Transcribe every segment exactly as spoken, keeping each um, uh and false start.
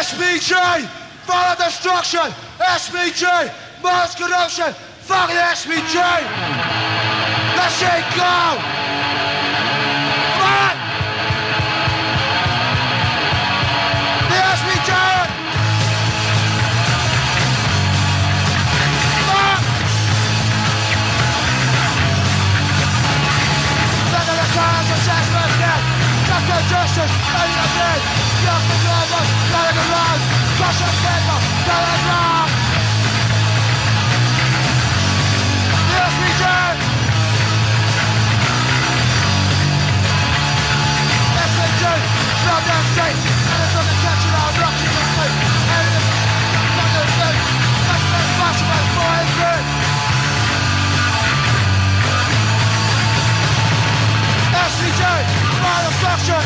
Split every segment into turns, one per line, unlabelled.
S B G, Final Destruction, S B G, Mass Corruption, fucking S B G. That shit go. Come on. The S B G. Come on. Look at the cars of sex death. Justice, justice, ready to dead. Young and normal, telling the wrong. Crush and paper, telling wrong. The S B G. S B G, from the state. And it's on the catching out, rocking in the state. And it's from the state. That's the possible for his good. S B G, Final Destruction.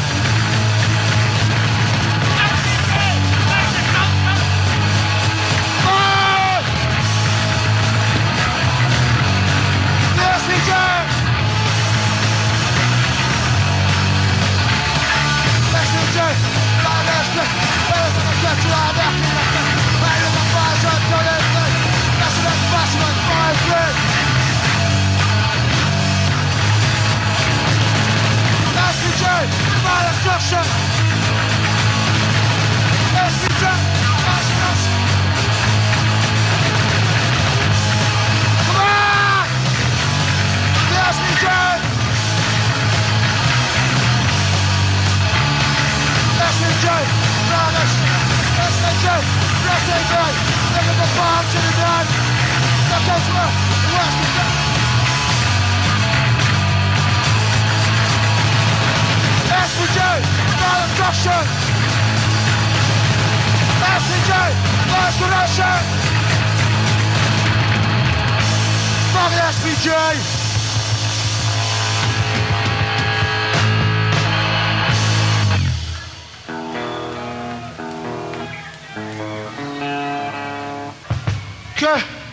Destruction! S B G! Come on! The S B G! S B G! Brothers! S B G! S B G! Look at the bomb to the gun! That goes well! The West is done! S B G, Final Destruction! S B G, Mass Corruption! Fucking S B G! Okay.